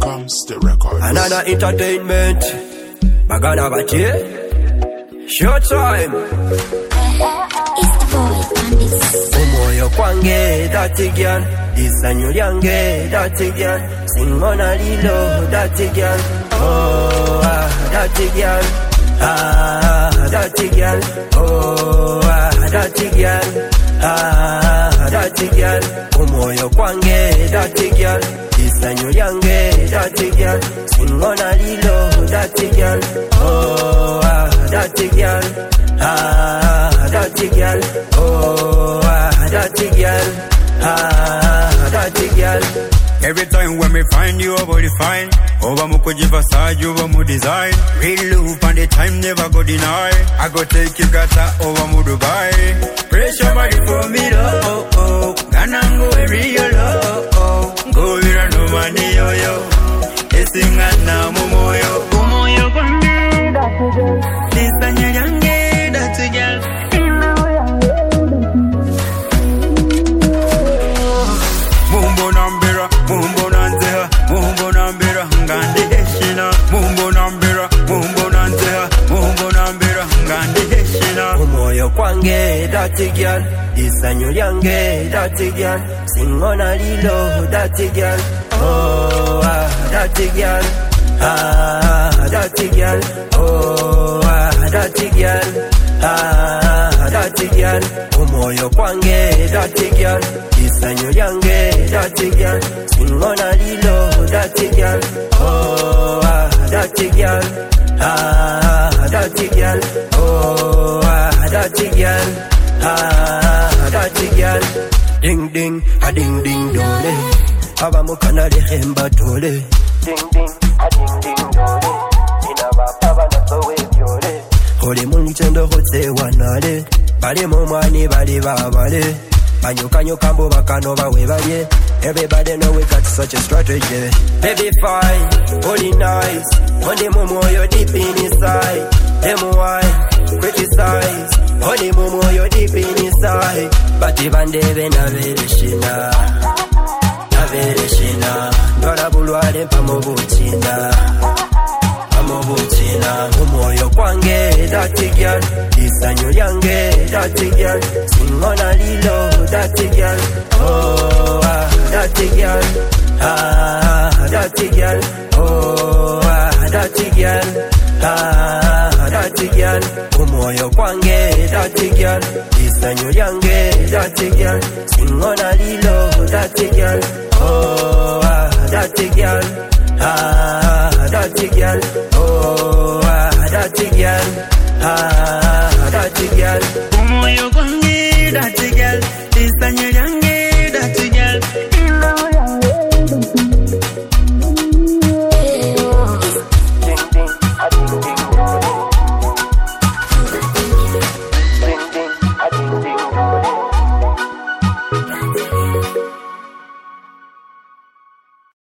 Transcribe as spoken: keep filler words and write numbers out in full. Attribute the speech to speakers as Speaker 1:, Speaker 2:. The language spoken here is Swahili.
Speaker 1: comes the record.
Speaker 2: Another entertainment. Bagana Bache. Showtime.
Speaker 3: It's the boy Bandits.
Speaker 2: Umoyo kwange, that's girl. Isanyo yange, that's girl. Sing Mona Lilo, that's girl. Oh, ah, that's girl. Ah, that's girl. Oh, ah, that's girl. Ah, that's girl. Umoyo kwange, that's girl. Isanyo yange, that's girl. Sing Mona Lilo, that's girl. Oh, ah, that's girl. Ah, that's girl. Oh, ah, that's girl. Ah, that's girl.
Speaker 4: Every time when me find you over the fine, over mukujiva side, over mu design. Real loop and the time never go deny. I go take you gata over mu Dubai. Pressure body for me, oh oh oh. Ganango real, oh oh. Go vira no money, yo yo. Esinga na momoyo, momoyo kwande. That's a girl. This anya yange, that's a girl. Mumbo nambira, mumbo nanzeha, mumbo nambira, ngande heshina. Mumbo nambira, mumbo nanzeha, mumbo nambira, ngande heshina.
Speaker 2: Umoyo kwange, that's a girl. Isanyo yange, that's a girl. Sing Mona Lilo, that's a girl. Oh, ah, that's a girl. Ah, that's a girl. Oh, ah, that's a girl. Ah, that's a girl. Umoyo kwange, that's a girl. Isanyo yange, that's a girl. Sing Mona Lilo, that's a girl. Oh, ah, that's a girl. Ah, that's a girl. Oh, ah, that's a girl. Ah, that's a girl. Ding ding, a ding ding dole. Abamukana de hemba dole. Ding ding, a ding ding dole. Inaba paba na sowe dole. Holy munchendo hote wanale. Bale momani bale babale. Banyuka nyukambo bakano bawe baye. Everybody know we got such a strategy. Baby fine, holy nice. Only momo you're deep in inside. M Y, criticize. Only momo you're deep in inside. But even they be na vereshina. Na vereshina. Ndora bulwale pamobuchina. Pamobuchina. Umoyo kwange, that's a girl. Isanyo yange, that's a girl. Sing Mona Lilo, that's a girl. Oh, ah, that's a girl. Ah, that's a girl. Oh, ah, that's a girl. Ah, that's a girl. Umoyo kwange, that's a girl. Isanyo yange, that's a girl. Sing Mona Lilo, that's a girl. Oh, ah, that's a girl. Ah, that's a girl. Oh, ah, that's a girl. Ah, that's a girl.
Speaker 4: Umoyo kwange, that's a girl. Isanyo